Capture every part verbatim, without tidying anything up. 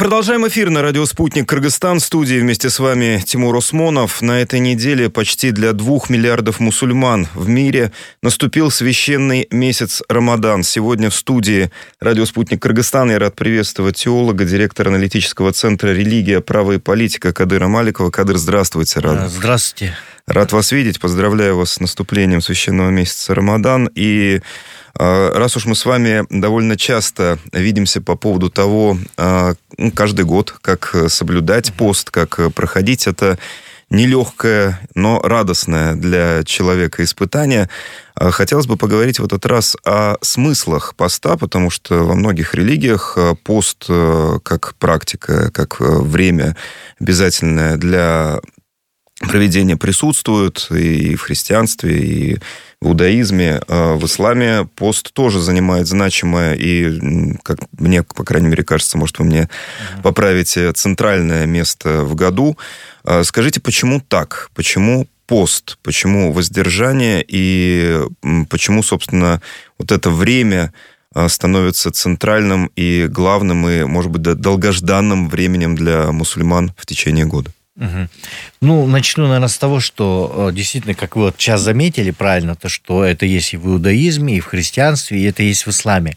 Мы продолжаем эфир на радио «Спутник Кыргызстан». В студии вместе с вами Тимур Осмонов. На этой неделе почти для двух миллиардов мусульман в мире наступил священный месяц Рамадан. Сегодня в студии радио «Спутник Кыргызстан» я рад приветствовать теолога, директора аналитического центра «Религия, право и политика» Кадыра Маликова. Кадыр, здравствуйте. Рад. Здравствуйте. Рад вас видеть. Поздравляю вас с наступлением священного месяца Рамадан. И раз уж мы с вами довольно часто видимся по поводу того, каждый год, как соблюдать пост, как проходить это нелегкое, но радостное для человека испытание, хотелось бы поговорить в этот раз о смыслах поста, потому что во многих религиях пост как практика, как время обязательное для проведения присутствует и в христианстве, и в иудаизме. В исламе пост тоже занимает значимое и, как мне, по крайней мере, кажется, может, вы мне поправите, центральное место в году. Скажите, почему так? Почему пост? Почему воздержание? И почему, собственно, вот это время становится центральным и главным, и, может быть, долгожданным временем для мусульман в течение года? Угу. Ну, начну, наверное, с того, что действительно, как вы вот сейчас заметили правильно, то, что это есть и в иудаизме, и в христианстве, и это есть в исламе.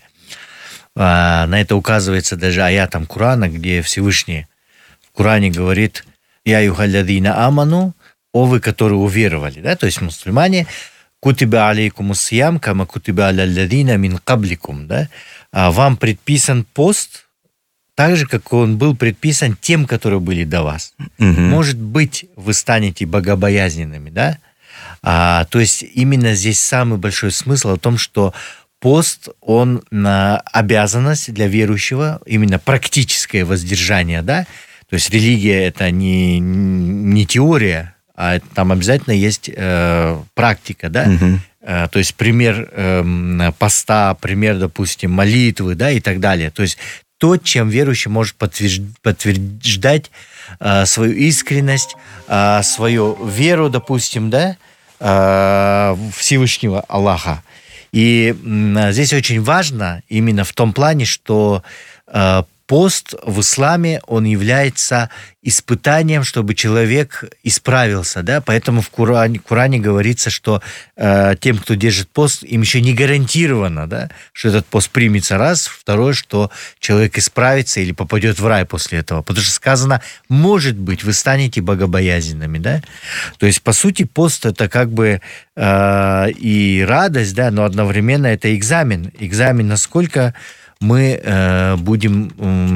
А, на это указывается даже аятом Корана, где Всевышний в Коране говорит: «Я юхалядина аману», «О вы, которые уверовали», да, то есть мусульмане, «Кутиба алейкумус сиям, кама кутиба алялядина мин кабликум», да, а вам предписан пост, так же, как он был предписан тем, которые были до вас. Угу. Может быть, вы станете богобоязненными, да? А, то есть именно здесь самый большой смысл о том, что пост, он на обязанность для верующего, именно практическое воздержание, да? То есть религия – это не, не теория, а там обязательно есть э, практика, да? Угу. Э, то есть пример э, поста, пример, допустим, молитвы, да, и так далее. То есть то, чем верующий может подтверждать э, свою искренность, э, свою веру, допустим, да, э, Всевышнего Аллаха. И э, здесь очень важно именно в том плане, что э, пост в исламе, он является испытанием, чтобы человек исправился, да, поэтому в Коране, в Коране говорится, что э, тем, кто держит пост, им еще не гарантировано, да, что этот пост примется, раз, второе, что человек исправится или попадет в рай после этого, потому что сказано, может быть, вы станете богобоязненными, да, то есть, по сути, пост это как бы э, и радость, да, но одновременно это экзамен, экзамен, насколько мы э, будем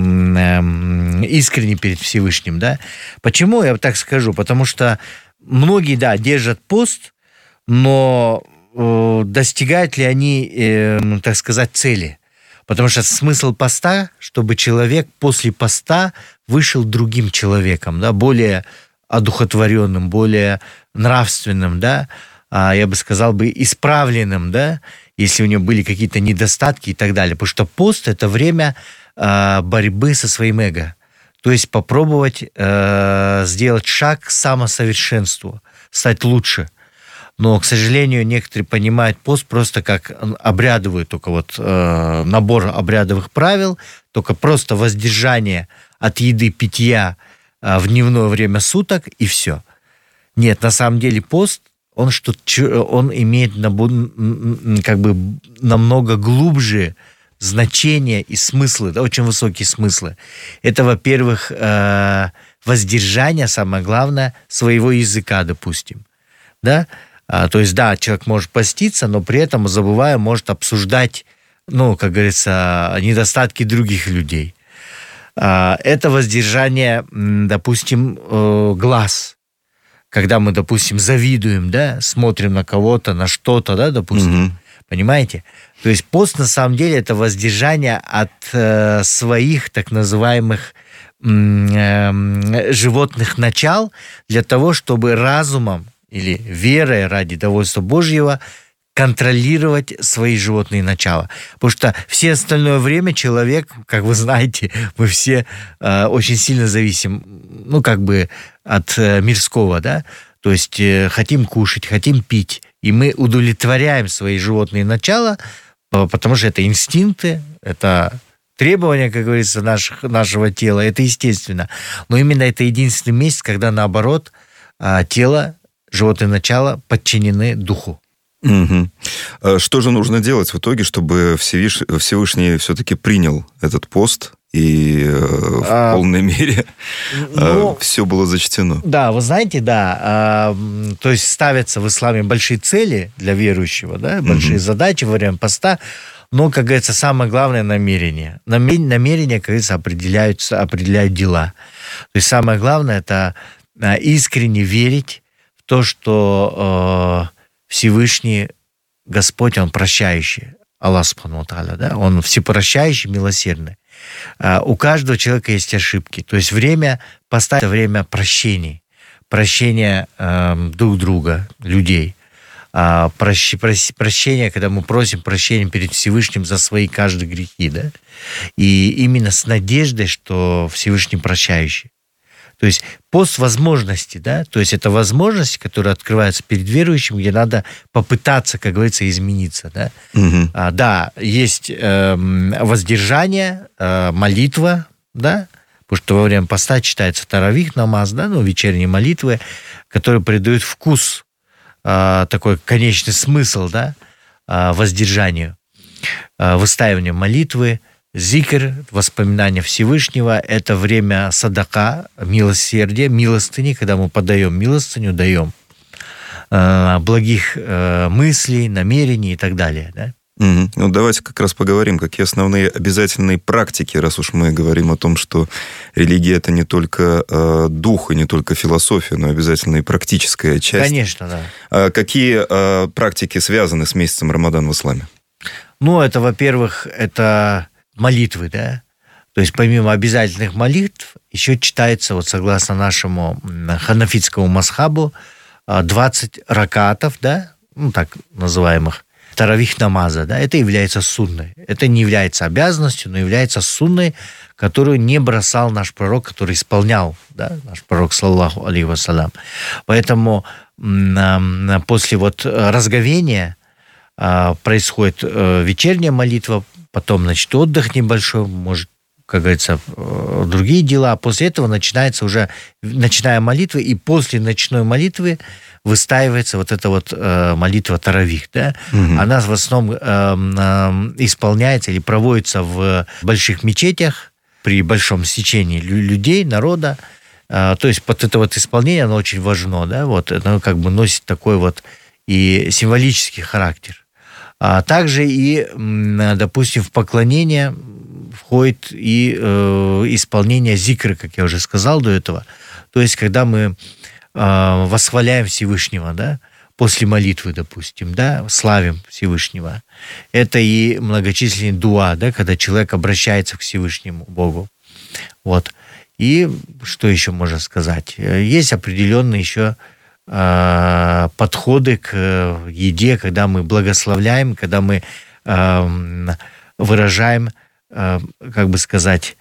э, искренни перед Всевышним, да. Почему я так скажу? Потому что многие, да, держат пост, но э, достигают ли они, э, так сказать, цели? Потому что смысл поста, чтобы человек после поста вышел другим человеком, да, более одухотворенным, более нравственным, да, а я бы сказал бы исправленным, да, если у него были какие-то недостатки и так далее. Потому что пост – это время э, борьбы со своим эго. То есть попробовать э, сделать шаг к самосовершенству, стать лучше. Но, к сожалению, некоторые понимают пост просто как обрядовый, только вот э, набор обрядовых правил, только просто воздержание от еды, питья э, в дневное время суток и все. Нет, на самом деле пост, он, что, он имеет как бы намного глубже значение и смыслы, да, очень высокие смыслы. Это, во-первых, воздержание, самое главное, своего языка, допустим. Да? То есть, да, человек может поститься, но при этом, забывая, может обсуждать, ну, как говорится, недостатки других людей. Это воздержание, допустим, глаз. Когда мы, допустим, завидуем, да, смотрим на кого-то, на что-то, да, допустим, mm-hmm. понимаете? То есть пост, на самом деле, это воздержание от э, своих так называемых э, животных начал для того, чтобы разумом или верой ради довольства Божьего контролировать свои животные начала. Потому что все остальное время человек, как вы знаете, мы все э, очень сильно зависим, ну, как бы от э, мирского, да, то есть э, хотим кушать, хотим пить, и мы удовлетворяем свои животные начала, э, потому что это инстинкты, это требования, как говорится, наших, нашего тела, это естественно. Но именно это единственный месяц, когда, наоборот, тело, животное начало подчинены духу. Угу. Что же нужно делать в итоге, чтобы Всевыш... Всевышний все-таки принял этот пост и в а, полной мере ну, все было зачтено? Да, вы знаете, да. А, то есть ставятся в исламе большие цели для верующего, да, большие угу. задачи во время поста, но, как говорится, самое главное — намерение. Намерение, как говорится, определяются, определяют дела. То есть самое главное — это искренне верить в то, что э, Всевышний Господь, Он прощающий, Аллах Субхану ва Тааля, да, Он всепрощающий, милосердный. Э, у каждого человека есть ошибки. То есть время поста — это время прощений, прощения э, друг друга, людей. Э, прощ, прос, прощения, когда мы просим прощения перед Всевышним за свои каждые грехи, да, и именно с надеждой, что Всевышний прощающий. То есть пост возможности, да, то есть это возможности, которые открываются перед верующим, где надо попытаться, как говорится, измениться, да. Угу. А, да, есть э, воздержание, э, молитва, да, потому что во время поста читается таравих намаз, да, ну, вечерние молитвы, которые придают вкус, э, такой конечный смысл, да, э, воздержанию, э, выстаиванию молитвы. Зикр, воспоминание Всевышнего, это время садака, милосердия, милостыни, когда мы подаем милостыню, даем э, благих э, мыслей, намерений и так далее. Да? Угу. Ну, давайте как раз поговорим, какие основные обязательные практики, раз уж мы говорим о том, что религия — это не только э, дух и не только философия, но обязательно и практическая часть. Конечно, да. А какие э, практики связаны с месяцем Рамадан в исламе? Ну, это, во-первых, это... молитвы, да, то есть помимо обязательных молитв еще читается, вот согласно нашему ханафитскому мазхабу, двадцать ракатов, да, ну так называемых, таравих намаза, да, это является сунной. Это не является обязанностью, но является сунной, которую не бросал наш пророк, который исполнял, да, наш пророк, саллаллаху алейхи вассалям. Поэтому после вот разговения происходит вечерняя молитва, потом, значит, отдых небольшой, может, как говорится, другие дела. После этого начинается уже ночная молитва, и после ночной молитвы выстаивается вот эта вот э, молитва таравих, да? Угу. Она в основном э, э, исполняется или проводится в больших мечетях при большом стечении людей, народа. Э, то есть вот это вот исполнение, оно очень важно, да? Вот, оно как бы носит такой вот и символический характер. А также и, допустим, в поклонение входит и э, исполнение зикра, как я уже сказал до этого. То есть, когда мы э, восхваляем Всевышнего, да, после молитвы, допустим, да, славим Всевышнего. Это и многочисленные дуа, да, когда человек обращается к Всевышнему Богу. Вот. И что еще можно сказать? Есть определенные еще подходы к еде, когда мы благословляем, когда мы выражаем, как бы сказать,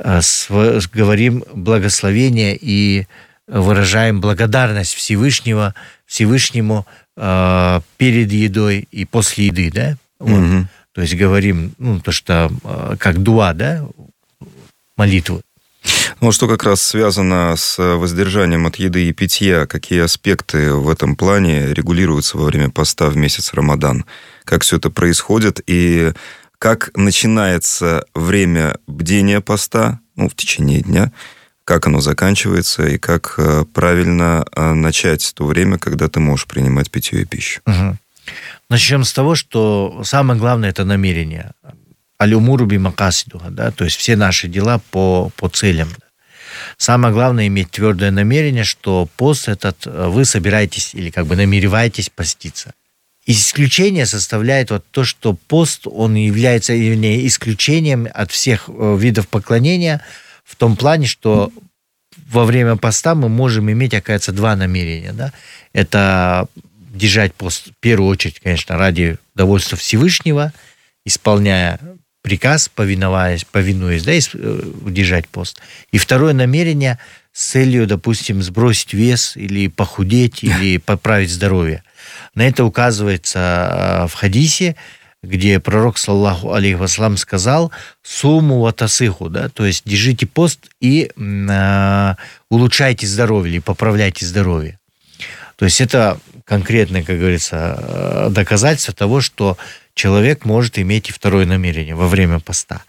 говорим благословение и выражаем благодарность Всевышнего, Всевышнему перед едой и после еды, да? Вот. Mm-hmm. То есть говорим, ну, то, что как дуа, да, молитву. Ну, что как раз связано с воздержанием от еды и питья, какие аспекты в этом плане регулируются во время поста в месяц Рамадан? Как все это происходит и как начинается время бдения поста, ну, в течение дня, как оно заканчивается и как правильно начать то время, когда ты можешь принимать питье и пищу? Угу. Начнем с того, что самое главное – это намерение. Аль-умуру би макасидуха, да, то есть все наши дела по, по целям. Самое главное иметь твердое намерение, что пост этот вы собираетесь или как бы намереваетесь поститься. Исключение составляет вот то, что пост, он является вернее, исключением от всех видов поклонения в том плане, что во время поста мы можем иметь, оказывается, два намерения. Да? Это держать пост в первую очередь, конечно, ради довольства Всевышнего, исполняя приказ, повиноваясь, повинуясь, да, держать пост. И второе намерение с целью, допустим, сбросить вес или похудеть, или поправить здоровье. На это указывается в хадисе, где пророк, саллаллаху алейхи вассалям, сказал «суму ватасыху», да, то есть держите пост и э, улучшайте здоровье или поправляйте здоровье. То есть это конкретное, как говорится, доказательство того, что человек может иметь и второе намерение во время поста.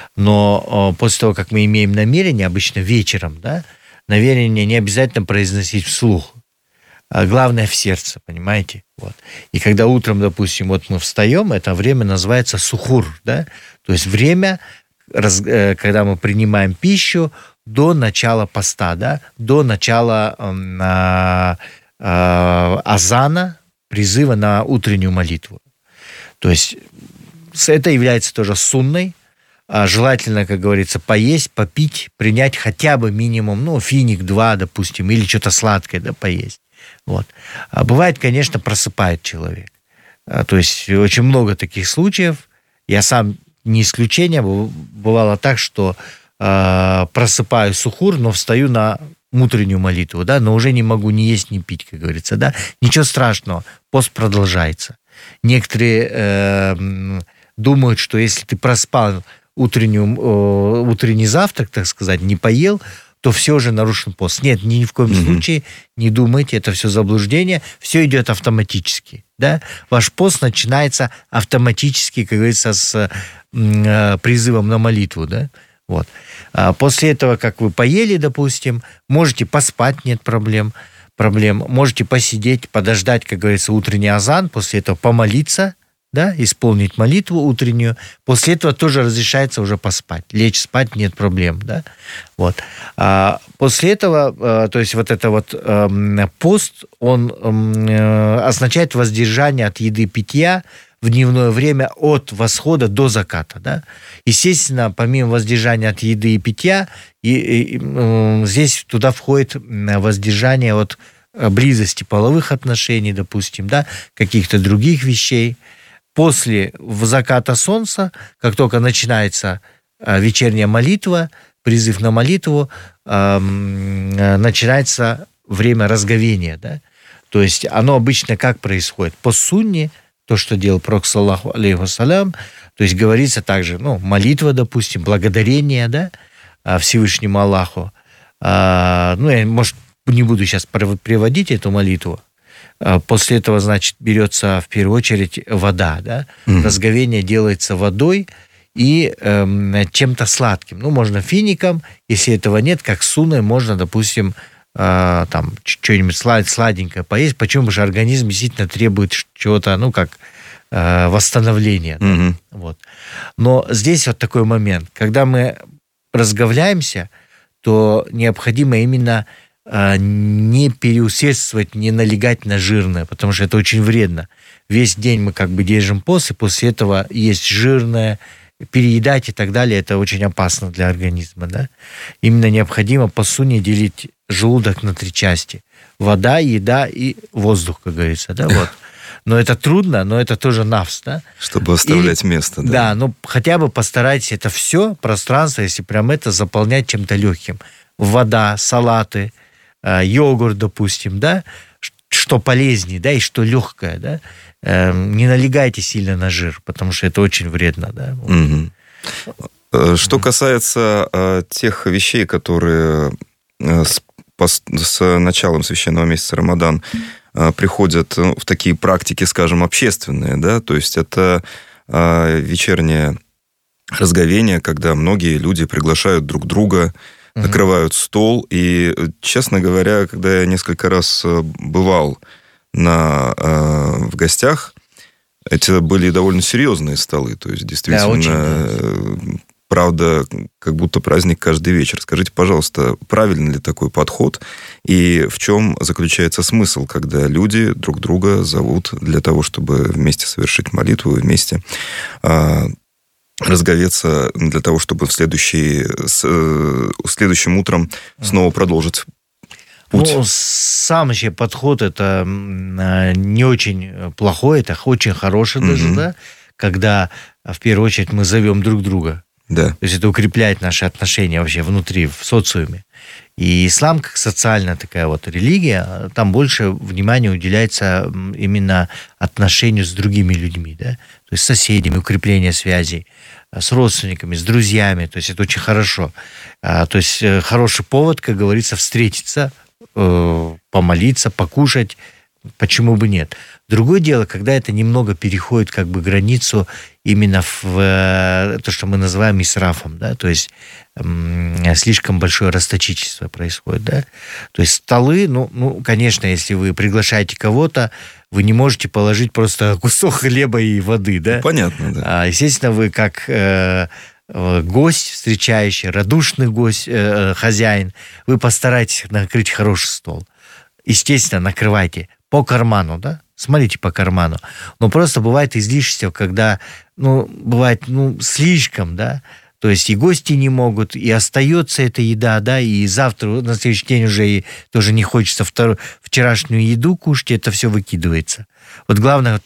Но э, после того, как мы имеем намерение, обычно вечером, да, намерение не обязательно произносить вслух. А главное в сердце, понимаете? Вот. И когда утром, допустим, вот мы встаем, это время называется сухур, да? То есть время, когда мы принимаем пищу до начала поста, да? До начала э, э, азана, призыва на утреннюю молитву. То есть это является тоже сунной. Желательно, как говорится, поесть, попить, принять хотя бы минимум, ну, финик два, допустим, или что-то сладкое, да, поесть. Вот. А бывает, конечно, просыпает человек. А, то есть очень много таких случаев. Я сам не исключение. Бывало так, что э, просыпаю сухур, но встаю на утреннюю молитву, да, но уже не могу ни есть, ни пить, как говорится, да. Ничего страшного, пост продолжается. Некоторые э, думают, что если ты проспал утреннюю, э, утренний завтрак, так сказать, не поел, то все же нарушен пост. Нет, ни в коем mm-hmm. случае не думайте, это все заблуждение, все идет автоматически. Да? Ваш пост начинается автоматически, как говорится, с э, призывом на молитву. Да? Вот. А после этого, как вы поели, допустим, можете поспать, нет проблем. проблем. Можете посидеть, подождать, как говорится, утренний азан, после этого помолиться, да, исполнить молитву утреннюю. После этого тоже разрешается уже поспать. Лечь спать нет проблем, да. Вот. А после этого, то есть вот это вот пост, он означает воздержание от еды и питья в дневное время от восхода до заката, да. Естественно, помимо воздержания от еды и питья, и, и, и, здесь туда входит воздержание от близости половых отношений, допустим, да, каких-то других вещей. После заката солнца, как только начинается вечерняя молитва, призыв на молитву, начинается время разговения, да. То есть оно обычно как происходит? По сунне, то, что делал пророк, саллаллаху алейхи вассалям, то есть говорится также, ну, молитва, допустим, благодарение, да, Всевышнему Аллаху. Ну, я, может, не буду сейчас приводить эту молитву. После этого, значит, берется в первую очередь вода, да, mm-hmm. разговение делается водой и э, чем-то сладким. Ну, можно фиником, если этого нет, как сунной, можно, допустим, э, там, что-нибудь сладенькое поесть. Почему? Потому что организм действительно требует чего-то, ну, как э, восстановления. Mm-hmm. Да? Вот. Но здесь вот такой момент. Когда мы разговляемся, то необходимо именно не переусердствовать, не налегать на жирное, потому что это очень вредно. Весь день мы как бы держим пост, и после этого есть жирное, переедать и так далее, это очень опасно для организма. Да? Именно необходимо по сунне делить желудок на три части. Вода, еда и воздух, как говорится. Да? Вот. Но это трудно, но это тоже нафс. Да? Чтобы оставлять и, место. Да, да, но хотя бы постарайтесь это все пространство, если прям это, заполнять чем-то легким. Вода, салаты, йогурт, допустим, да, что полезнее, да, и что легкое, да, не налегайте сильно на жир, потому что это очень вредно, да. Угу. Что касается тех вещей, которые с, с началом священного месяца Рамадан приходят в такие практики, скажем, общественные, да, то есть это вечернее разговение, когда многие люди приглашают друг друга, накрывают стол. И, честно говоря, когда я несколько раз бывал на, в гостях, это были довольно серьезные столы. То есть, действительно, да, очень, правда, как будто праздник каждый вечер. Скажите, пожалуйста, правильно ли такой подход? И в чем заключается смысл, когда люди друг друга зовут для того, чтобы вместе совершить молитву, вместе разговеться для того, чтобы в следующий, с, следующим утром снова продолжить путь? Ну, сам вообще подход это не очень плохой, это очень хороший mm-hmm. даже, да, когда в первую очередь мы зовем друг друга. Да. То есть это укрепляет наши отношения вообще внутри, в социуме. И ислам, как социальная такая вот религия, там больше внимания уделяется именно отношению с другими людьми, да. то есть с соседями, укрепление связей, с родственниками, с друзьями, то есть это очень хорошо. То есть хороший повод, как говорится, встретиться, помолиться, покушать, почему бы нет. Другое дело, когда это немного переходит как бы границу именно в то, что мы называем исрафом, да, то есть м- слишком большое расточительство происходит, да. То есть столы, ну, ну, конечно, если вы приглашаете кого-то, вы не можете положить просто кусок хлеба и воды, да. Понятно, да. А, естественно, вы как э, гость встречающий, радушный гость, э, хозяин, вы постараетесь накрыть хороший стол. Естественно, накрывайте по карману, да, смотрите по карману. Но просто бывает излишество, когда, ну, бывает, ну, слишком, да, то есть и гости не могут, и остается эта еда, да, и завтра, на следующий день уже и тоже не хочется вторую, вчерашнюю еду кушать, это все выкидывается. Вот главное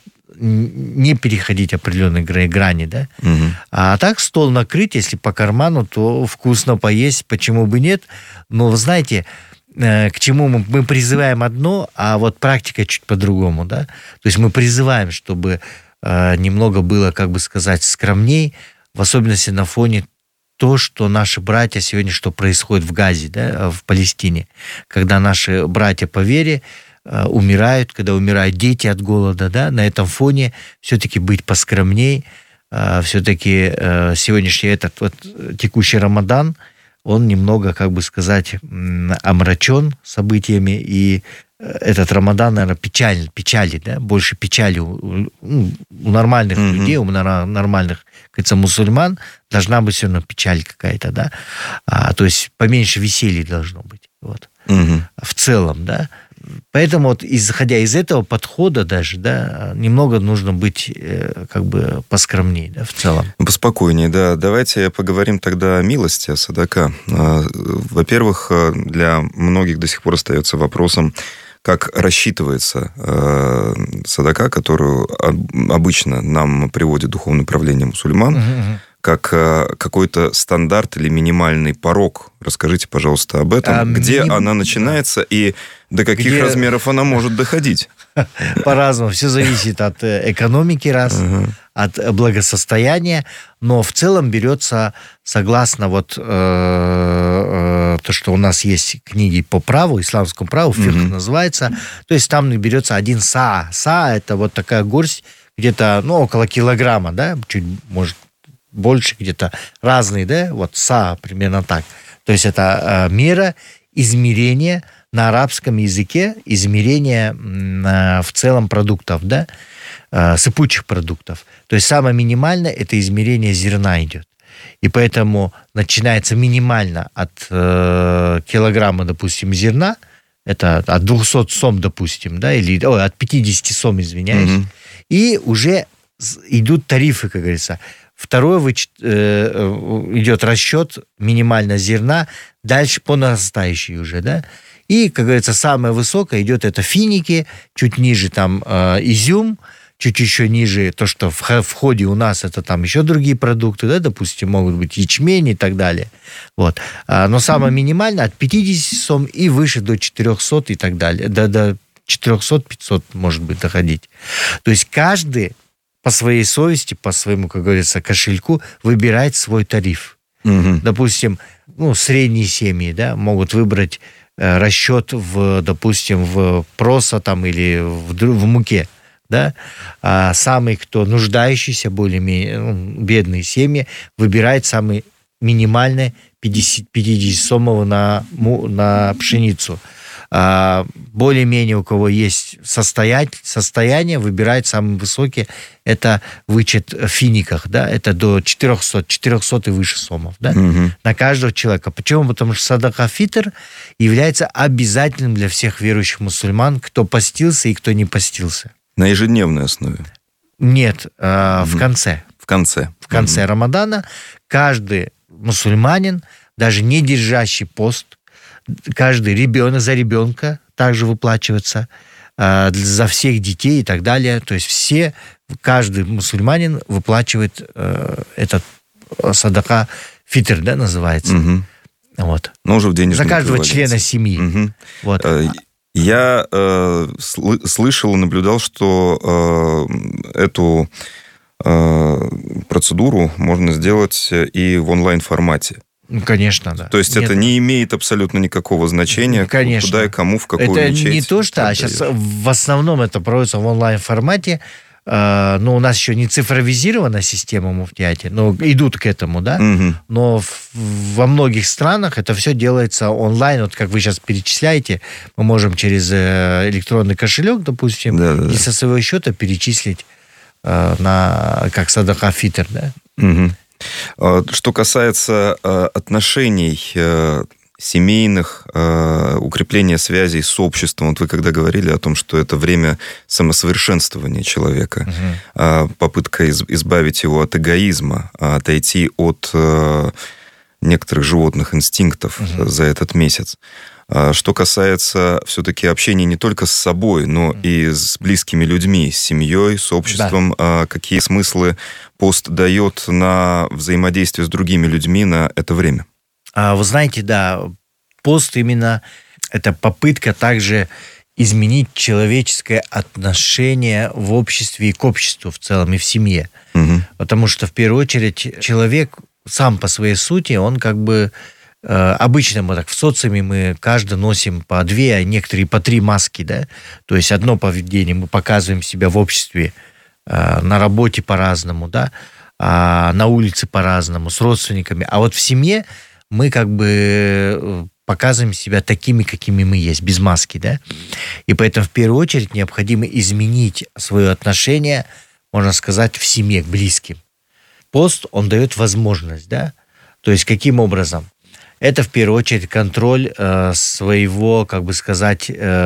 не переходить определенные грани, да. Угу. А так стол накрыть, если по карману, то вкусно поесть, почему бы нет. Но, вы знаете, к чему мы, мы призываем одно, а вот практика чуть по-другому, да. То есть мы призываем, чтобы э, немного было, как бы сказать, скромней, в особенности на фоне то, что наши братья сегодня, что происходит в Газе, да, в Палестине, когда наши братья по вере э, умирают, когда умирают дети от голода, да, на этом фоне все-таки быть поскромней, э, все-таки э, сегодняшний этот вот текущий Рамадан, он немного, как бы сказать, омрачен событиями, и этот Рамадан, наверное, печаль, печали, да, больше печали у, у нормальных mm-hmm. людей, у нормальных, как говорится, мусульман должна быть все равно печаль какая-то, да, а, то есть поменьше веселья должно быть, вот, mm-hmm. в целом, да. Поэтому вот, исходя из этого подхода даже, да, немного нужно быть э, как бы поскромнее, да, в целом. Поспокойнее, да. Давайте поговорим тогда о милости, о садака. Во-первых, для многих до сих пор остается вопросом, как рассчитывается э, садака, которую обычно нам приводит духовное правление мусульман, uh-huh. как э, какой-то стандарт или минимальный порог. Расскажите, пожалуйста, об этом. А, где миним... она начинается и до каких Где... размеров она может доходить? По-разному. Все зависит от экономики, раз, uh-huh. от благосостояния, но в целом берется, согласно вот э, э, то, что у нас есть книги по праву, исламскому праву, фикх uh-huh. называется, то есть там берется один са. Са – это вот такая горсть, где-то, ну, около килограмма, да, чуть, может, больше где-то, разные, да, вот са примерно так. То есть это э, мера измерения на арабском языке, измерение э, в целом продуктов, да, э, сыпучих продуктов. То есть самое минимальное – это измерение зерна идет. И поэтому начинается минимально от э, килограмма, допустим, зерна, это от двухсот сом, допустим, да, или ой, от пятидесяти сом, извиняюсь, mm-hmm. и уже идут тарифы, как говорится. Второй вычет, э, идет расчет минимально зерна, дальше по нарастающей уже, да. И, как говорится, самое высокое идет это финики, чуть ниже там э, изюм, чуть еще ниже то, что в, в ходе у нас это там еще другие продукты, да, допустим, могут быть ячмень и так далее. Вот. А, но самое минимальное от пятидесяти сом и выше до четырехсот и так далее. До, до четырехсот-пятисот может быть доходить. То есть каждый по своей совести, по своему, как говорится, кошельку выбирает свой тариф. Угу. Допустим, ну, средние семьи, да, могут выбрать э, расчет в, допустим, в проса там или в, в муке, да. А самый, кто нуждающийся, более-менее, ну, бедные семьи, выбирает самый минимальный пятидесятисомовый на, на пшеницу. А более-менее у кого есть состояние, состояние выбирает самые высокие, это вычет в финиках, да, это до четырехсот, четырехсот и выше сомов, да, угу. на каждого человека. Почему? Потому что садака фитр является обязательным для всех верующих мусульман, кто постился и кто не постился. На ежедневной основе? Нет, э, угу. в конце. В конце. В конце угу. Рамадана каждый мусульманин, даже не держащий пост, каждый ребенок за ребенка также выплачивается, э, за всех детей и так далее. То есть все, каждый мусульманин выплачивает э, этот садака фитр, да, называется. Угу. Вот. Но уже в денежном за каждого члена семьи. Угу. Вот. Я э, слышал и наблюдал, что э, эту процедуру можно сделать и в онлайн-формате. Конечно, да. То есть Нет, это не имеет абсолютно никакого значения, конечно. Куда и кому, в какую это мечеть. Это не то, что... А сейчас в основном это проводится в онлайн-формате. Но у нас еще не цифровизирована система муфтияти, но идут к этому, да. Угу. Но в, во многих странах это все делается онлайн. Вот как вы сейчас перечисляете, мы можем через электронный кошелек, допустим, да, да, и со своего счета перечислить на как садака фитр, да. Угу. Что касается отношений семейных, укрепления связей с обществом, вот вы когда говорили о том, что это время самосовершенствования человека, угу. попытка избавить его от эгоизма, отойти от некоторых животных инстинктов угу. за этот месяц. Что касается все-таки общения не только с собой, но mm. и с близкими людьми, с семьей, с обществом, да. Какие смыслы пост дает на взаимодействие с другими людьми на это время? Вы знаете, да, пост именно это попытка также изменить человеческое отношение в обществе и к обществу в целом, и в семье. Mm-hmm. Потому что, в первую очередь, человек сам по своей сути, он как бы... Обычно мы так в социуме мы каждый носим по две, а некоторые по три маски, да. То есть одно поведение мы показываем себя в обществе, на работе по-разному, да, на улице по-разному, с родственниками. А вот в семье мы как бы показываем себя такими, какими мы есть, без маски, да. И поэтому в первую очередь необходимо изменить свое отношение, можно сказать, в семье к близким. Пост, он дает возможность, да. То есть каким образом? Это, в первую очередь, контроль э, своего, как бы сказать,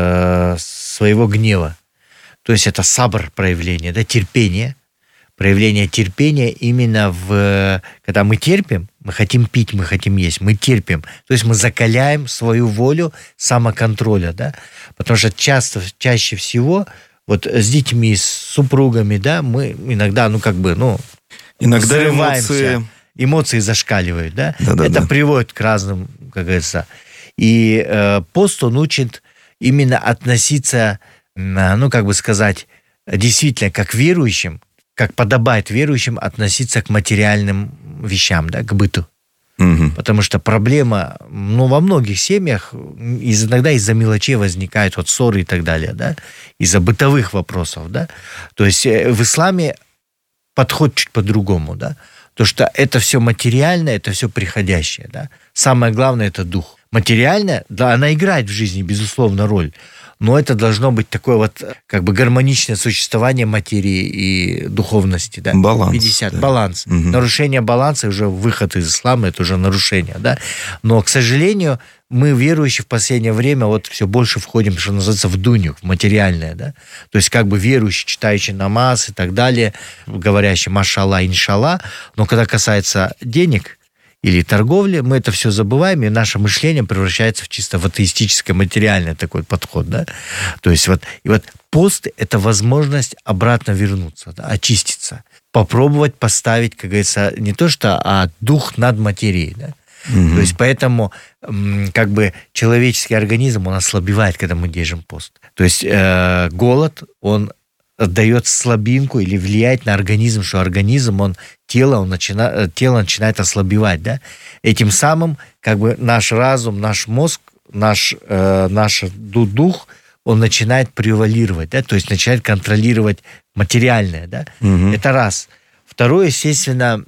э, своего гнева. То есть это сабр проявление, да, терпение. Проявление терпения именно в... Когда мы терпим, мы хотим пить, мы хотим есть, мы терпим. То есть мы закаляем свою волю самоконтроля, да. Потому что часто, чаще всего, вот с детьми, с супругами, да, мы иногда, ну, как бы, ну... Иногда эмоции... Эмоции зашкаливают, да? Да-да-да. Это приводит к разным, как говорится. И э, пост, он учит именно относиться, ну, как бы сказать, действительно, как верующим, как подобает верующим относиться к материальным вещам, да, к быту. Угу. Потому что проблема, ну, во многих семьях из, иногда из-за мелочей возникают вот ссоры и так далее, да, из-за бытовых вопросов, да. То есть в исламе подход чуть по-другому, да. То, что это все материальное, это все приходящее, да. Самое главное – это дух. Материальное, да, она играет в жизни, безусловно, роль, но это должно быть такое вот как бы гармоничное существование материи и духовности, да. Баланс. пятьдесят, да. Баланс. Угу. Нарушение баланса, уже выход из ислама, это уже нарушение, да. Но, к сожалению, мы, верующие, в последнее время вот все больше входим, что называется, в дунью, в материальное, да. То есть как бы верующий, читающий намаз и так далее, говорящий машалла, иншалла, но когда касается денег или торговли, мы это все забываем, и наше мышление превращается в чисто в атеистическое, материальный такой подход, да. То есть вот, и вот пост – это возможность обратно вернуться, да, очиститься, попробовать поставить, как говорится, не то что, а дух над материей, да. Mm-hmm. То есть поэтому как бы человеческий организм, он ослабевает, когда мы держим пост. То есть э, голод, он дает слабинку или влияет на организм, что организм, он, тело, он начинает, тело начинает ослабевать, да. Этим самым как бы наш разум, наш мозг, наш, э, наш дух, он начинает превалировать, да, то есть начинает контролировать материальное, да. Mm-hmm. Это раз. Второе, естественно,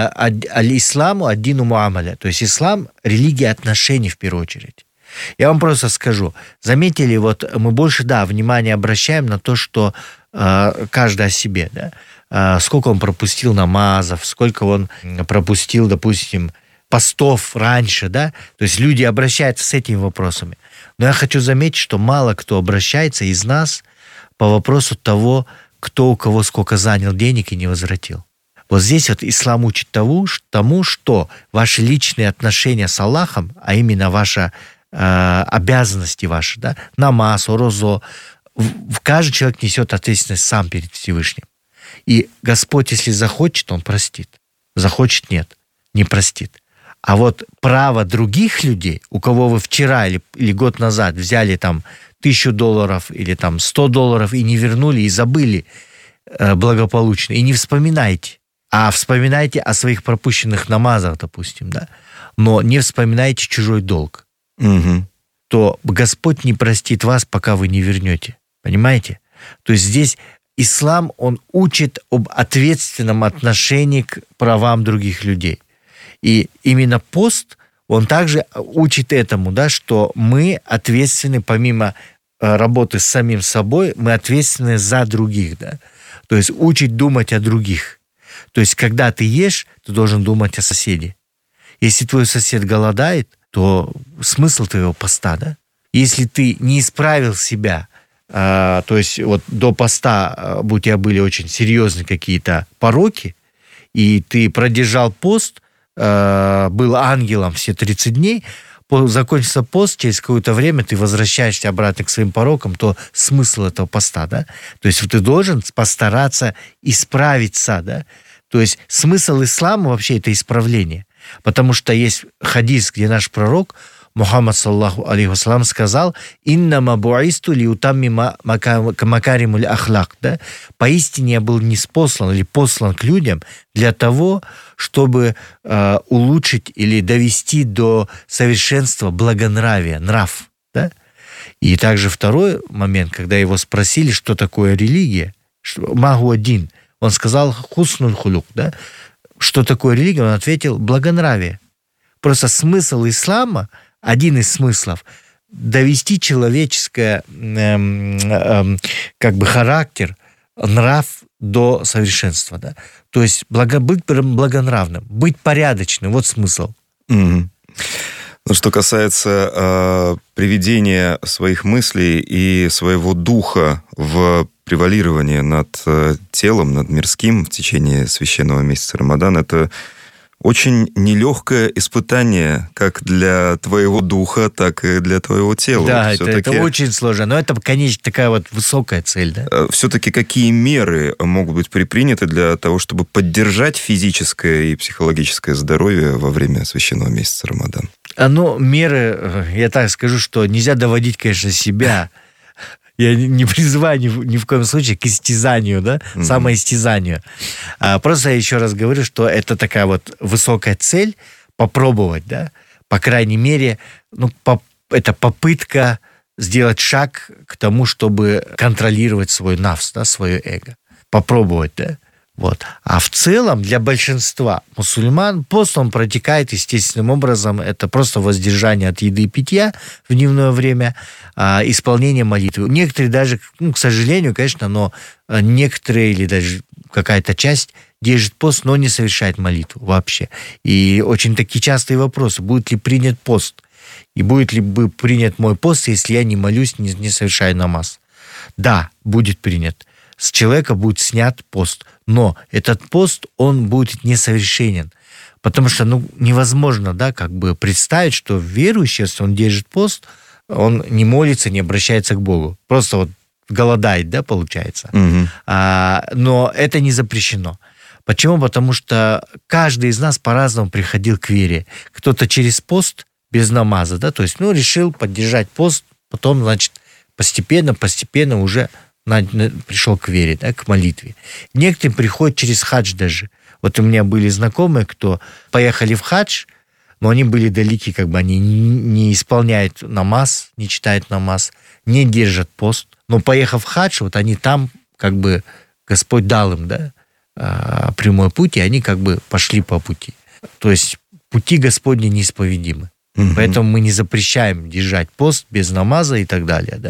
аль-исламу аддину муамаля. То есть ислам – религия отношений в первую очередь. Я вам просто скажу. Заметили, вот мы больше, да, внимание обращаем на то, что э, каждый о себе, да. Э, сколько он пропустил намазов, сколько он пропустил, допустим, постов раньше, да. То есть люди обращаются с этими вопросами. Но я хочу заметить, что мало кто обращается из нас по вопросу того, кто у кого сколько занял денег и не возвратил. Вот здесь вот ислам учит тому, тому, что ваши личные отношения с Аллахом, а именно ваши э, обязанности ваши, да, намаз, розо, в, каждый человек несет ответственность сам перед Всевышним. И Господь, если захочет, Он простит. Захочет – нет, не простит. А вот право других людей, у кого вы вчера или, или год назад взяли там тысячу долларов или там сто долларов и не вернули, и забыли, благополучно. И не вспоминайте. А вспоминайте о своих пропущенных намазах, допустим, да. Но не вспоминайте чужой долг. Угу. То Господь не простит вас, пока вы не вернете. Понимаете? То есть здесь ислам, он учит об ответственном отношении к правам других людей. И именно пост, он также учит этому, да, что мы ответственны, помимо работы с самим собой, мы ответственны за других, да. То есть учить думать о других. То есть когда ты ешь, ты должен думать о соседе. Если твой сосед голодает, то смысл твоего поста, да? Если ты не исправил себя, э, то есть вот до поста у тебя были очень серьезные какие-то пороки, и ты продержал пост, э, был ангелом все тридцать дней, закончился пост, через какое-то время ты возвращаешься обратно к своим порокам, то смысл этого поста, да? То есть ты должен постараться исправиться, да? То есть смысл ислама вообще это исправление. Потому что есть хадис, где наш пророк Мухаммад саллаллаху алейхи вассалям сказал: «Иннама бу'исту лиутаммима макаримуль ахлак». Да? Поистине я был ниспослан или послан к людям для того, чтобы э, улучшить или довести до совершенства благонравия, нрав. Да? И также второй момент, когда его спросили, что такое религия, магу один, он сказал хуснул хулюк, да? Что такое религия? Он ответил благонравие. Просто смысл ислама, один из смыслов, довести человеческое эм, эм, как бы характер, нрав до совершенства. Да? То есть благо, быть благонравным, быть порядочным. Вот смысл. Mm-hmm. Ну, что касается э, приведения своих мыслей и своего духа в превалирование над э, телом, над мирским в течение священного месяца Рамадан, это очень нелегкое испытание как для твоего духа, так и для твоего тела. Да, это, это очень сложно. Но это, конечно, такая вот высокая цель. Да? Все-таки какие меры могут быть предприняты для того, чтобы поддержать физическое и психологическое здоровье во время священного месяца Рамадан? Ну, меры, я так скажу, что нельзя доводить, конечно, себя. Я не призываю ни, ни в коем случае к истязанию, да, mm-hmm. самоистязанию. А, просто я еще раз говорю, что это такая вот высокая цель попробовать, да, по крайней мере, ну, по, это попытка сделать шаг к тому, чтобы контролировать свой нафс, да, свое эго. Попробовать, да. Вот. А в целом для большинства мусульман пост, он протекает естественным образом. Это просто воздержание от еды и питья в дневное время, а, исполнение молитвы. Некоторые даже, ну, к сожалению, конечно, но некоторые или даже какая-то часть держит пост, но не совершает молитву вообще. И очень такие частые вопросы. Будет ли принят пост? И будет ли бы принят мой пост, если я не молюсь, не, не совершаю намаз? Да, будет принят. С человека будет снят пост. Но этот пост, он будет несовершенен. Потому что, ну, невозможно, да, как бы представить, что верующий, если он держит пост, он не молится, не обращается к Богу. Просто вот голодает, да, получается. Угу. А, но это не запрещено. Почему? Потому что каждый из нас по-разному приходил к вере. Кто-то через пост, без намаза, да, то есть, ну, решил поддержать пост, потом, значит, постепенно, постепенно уже пришел к вере, да, к молитве. Некоторые приходят через хадж даже. Вот у меня были знакомые, кто поехали в хадж, но они были далеки, как бы они не исполняют намаз, не читают намаз, не держат пост. Но поехав в хадж, вот они там, как бы, Господь дал им, да, прямой путь, и они как бы пошли по пути. То есть пути Господни неисповедимы. Угу. Поэтому мы не запрещаем держать пост без намаза и так далее, да.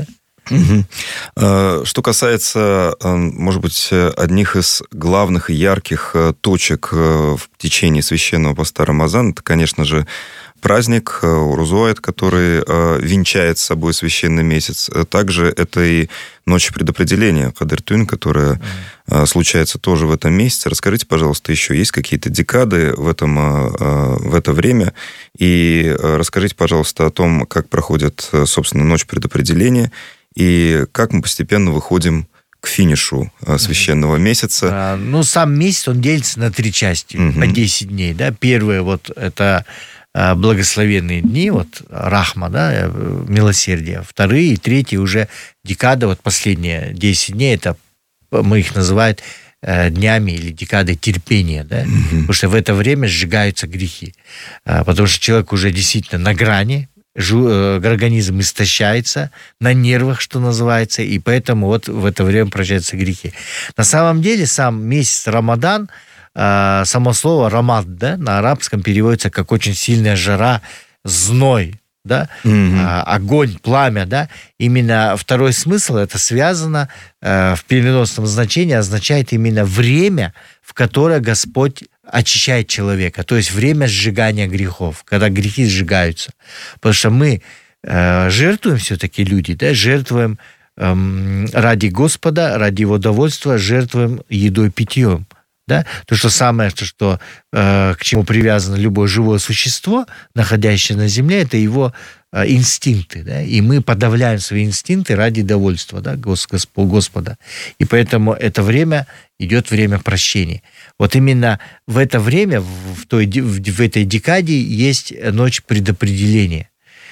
Угу. Что касается, может быть, одних из главных и ярких точек в течение священного поста Рамазан, это, конечно же, праздник Урузуайт, который венчает с собой священный месяц. Также это и ночь предопределения, Кадр Тун, которая mm. случается тоже в этом месяце. Расскажите, пожалуйста, еще есть какие-то декады в, этом, в это время? И расскажите, пожалуйста, о том, как проходит, собственно, ночь предопределения, и как мы постепенно выходим к финишу священного месяца. А, ну, сам месяц, он делится на три части, mm-hmm. по десять дней. Да? Первое, вот, это благословенные дни, вот, рахма, да, милосердие. Вторые и третьи уже декада, вот последние десять дней, это мы их называем э, днями или декадой терпения, да? Mm-hmm. Потому что в это время сжигаются грехи. А, потому что человек уже действительно на грани, жу, э, организм истощается, на нервах, что называется, и поэтому вот в это время прощаются грехи. На самом деле сам месяц Рамадан, э, само слово «рамад», да, на арабском переводится как очень сильная жара, зной, да, mm-hmm. а, огонь, пламя, да, именно второй смысл, это связано э, в переносном значении, означает именно время, в которое Господь очищает человека, то есть время сжигания грехов, когда грехи сжигаются, потому что мы э, жертвуем все-таки люди, да, жертвуем э, ради Господа, ради Его довольства, жертвуем едой, питьем. Да? То, что самое, что, что, э, к чему привязано любое живое существо, находящееся на земле, это его э, инстинкты. Да? И мы подавляем свои инстинкты ради довольства, да, Господа. И поэтому это время идет время прощения. Вот именно в это время, в, той, в, в этой декаде есть ночь предопределения,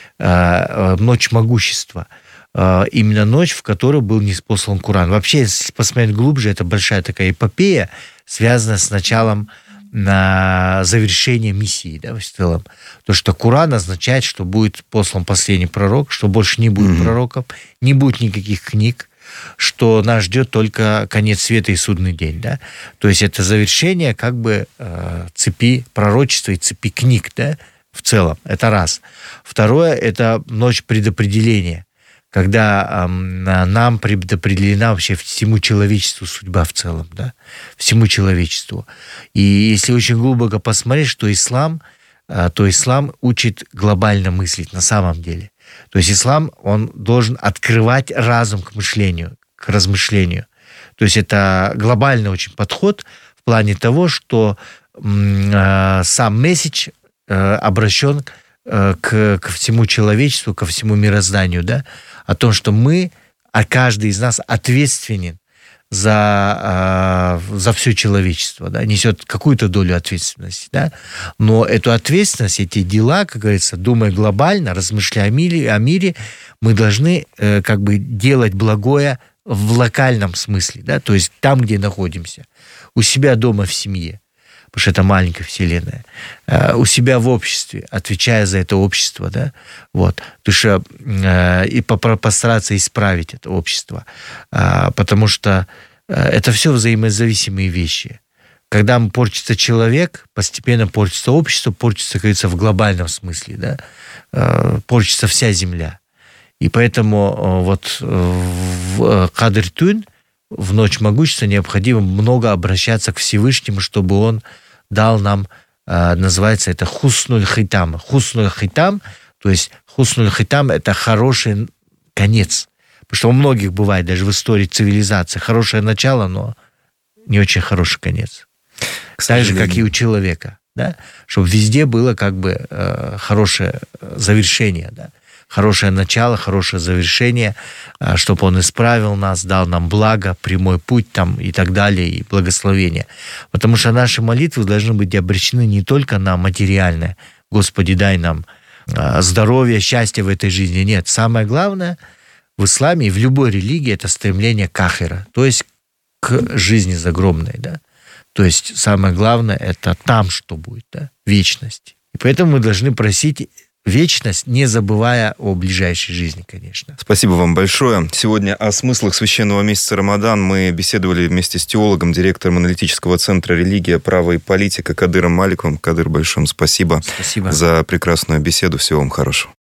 э, ночь могущества. Именно ночь, в которой был ниспослан Коран. Вообще, если посмотреть глубже, это большая такая эпопея, связанная с началом на завершение миссии, да, в целом. То, что Коран означает, что будет послан последний пророк, что больше не будет mm-hmm. пророков, не будет никаких книг, что нас ждет только конец света и судный день. Да? То есть это завершение как бы цепи пророчества и цепи книг, да, в целом. Это раз. Второе, это ночь предопределения, когда э, нам предопределена вообще всему человечеству судьба в целом, да, всему человечеству. И если очень глубоко посмотреть, что ислам, э, то ислам учит глобально мыслить на самом деле. То есть ислам, он должен открывать разум к мышлению, к размышлению. То есть это глобальный очень подход в плане того, что э, сам месседж э, обращен э, к, к всему человечеству, ко всему мирозданию, да, о том, что мы, а каждый из нас ответственен за, за все человечество, да, несет какую-то долю ответственности, да, но эту ответственность, эти дела, как говорится, думая глобально, размышляя о мире, о мире, мы должны э, как бы делать благое в локальном смысле, да, то есть там, где находимся, у себя дома в семье, потому что это маленькая вселенная, у себя в обществе, отвечая за это общество, да, вот, потому что и постараться исправить это общество, потому что это все взаимозависимые вещи. Когда портится человек, постепенно портится общество, портится, как говорится, в глобальном смысле, да, портится вся земля. И поэтому вот в Кадр Тун, в ночь могущества, необходимо много обращаться к Всевышнему, чтобы он дал нам, называется это хуснуль хитам. Хуснуль хитам, то есть хуснуль хитам – это хороший конец. Потому что у многих бывает, даже в истории цивилизации, хорошее начало, но не очень хороший конец. Так же, как и у человека. Да? Чтобы везде было как бы хорошее завершение, да? Хорошее начало, хорошее завершение, чтобы он исправил нас, дал нам благо, прямой путь там, и так далее, и благословение. Потому что наши молитвы должны быть обречены не только на материальное. Господи, дай нам здоровье, счастье в этой жизни. Нет, самое главное в исламе и в любой религии это стремление к ахира, то есть к жизни загробной. Да? То есть самое главное это там, что будет, да? Вечность. И поэтому мы должны просить вечность, не забывая о ближайшей жизни, конечно. Спасибо вам большое. Сегодня о смыслах священного месяца Рамадан мы беседовали вместе с теологом, директором аналитического центра «Религия, право и политика» Кадыром Маликовым. Кадыр, большое спасибо, спасибо за прекрасную беседу. Всего вам хорошего.